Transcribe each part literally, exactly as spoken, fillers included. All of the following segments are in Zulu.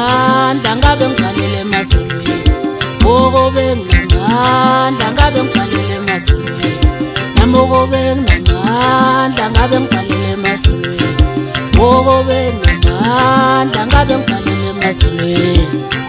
nginamandla ngabe ngibhalele emazulwini okobe nginamandla ngabe ngibhalele emazulwini nami okobe nginamandla ngabe ngibhalele emazulwini okobe nginamandla ngabe ngibhalele emazulwini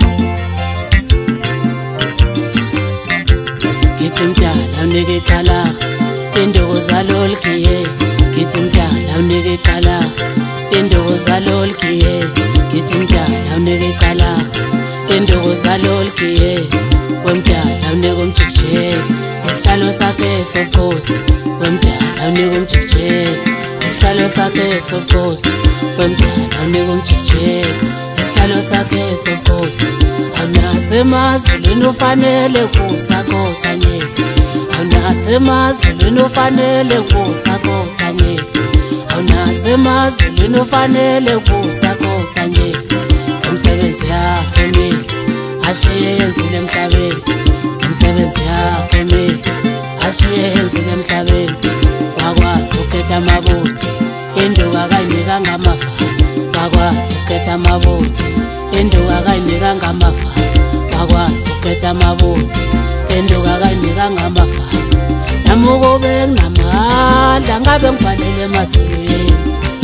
Githi mdala unike icala induku zalolgiye Githi mdala unike icala induku zalolgiye Githi mdala unike icala induku zalolgiye wemdala unike umjikijelo isihlalo sakhe sobukhosi wemdala unike umjikijelo isihlalo sakhe sobukhosi wemdala unike umjikijelo isihlalo sakhe sobukhosi awunasemazulwini ufanele kusakhotha nye awunasemazulwini ufanele kusakhotha nye awunasemazulwini ufanele kusakhotha nye umsebenzi yakhe emihle ashiye yenzile emhlabeni umsebenzi yakhe emihle ashiye yenzile emhlabeni wakwazi ukhetha amabutho induku akayinika ngamafa wakwazi ukhetha amabutho induku akayinika ngamafa wakwazi ukhetha amabutho induku akayinika ngamafa nami okobe nginamandla ngabe ngibhalele emazulwini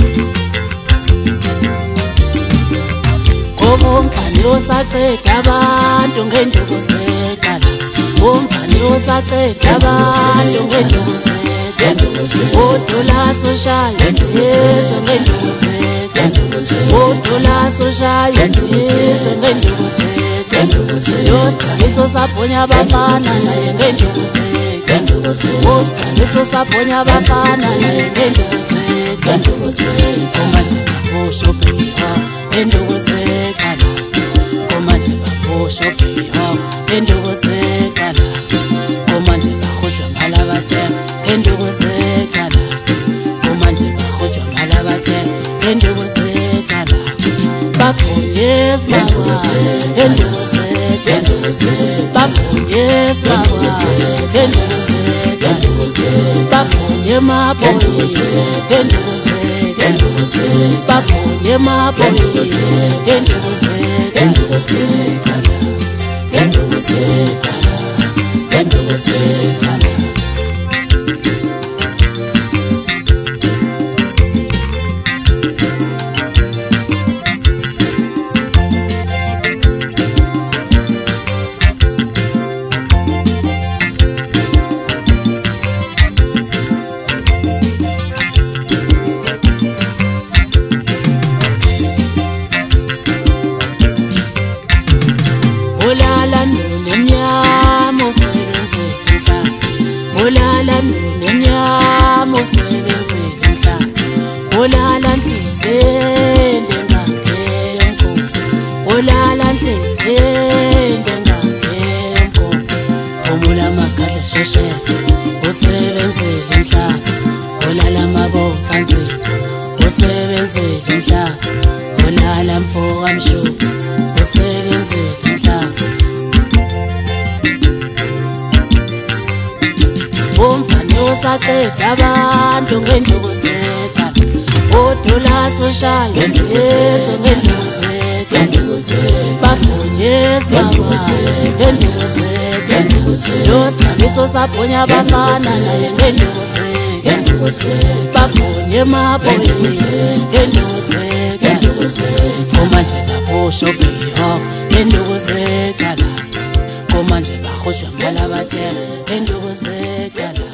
umfana osaqeda abantu ngenduku zeqala umfana osaqeda abantu ngenduku zeqala uDola soshaya isizwe ngenduku zeqala uDola soshaya isizwe ngenduku zeqala Yosikhaliso sabhonya abafana naye ngenduku zeqala Yosikhaliso sabhonya abafana naye ngenduku zeqala manje usho phela ngenduku zeqala manje usho phela ngenduku zeqala manje bahojwa malabathe ngenduku zeqala manje bahojwa malabathe ngenduku zeqala babonyes baba ngenduku zeqala babonyes baba ngenduku zeqala babonye maboyi ngenduku zeqala babonye maboyi ngenduku zeqala ngenduku zeqala ngenduku zeqala ngenduku zeqala Olala nemnyama usebenzele umhlaba olala nemnyama usebenzele umhlaba olala nhliziyo ngakemko olala nhliziyo ngakemko omula makadla sheshe usebenzele umhlaba olala mabomfa nzima usebenzele umhlaba olala mfoka mshuku usebenzele umfana osaqeda abantu ngenduku zeqala uDola soshaya isizwe ngenduku zeqala babonyes baba ngenduku zeqala Yosikhaliso sabhonya abafana naye ngenduku zeqala babonye maboyi ngenduku zeqala manje babusho phela ngenduku zeqala manje bahojwa malabathe ngenduku zeqala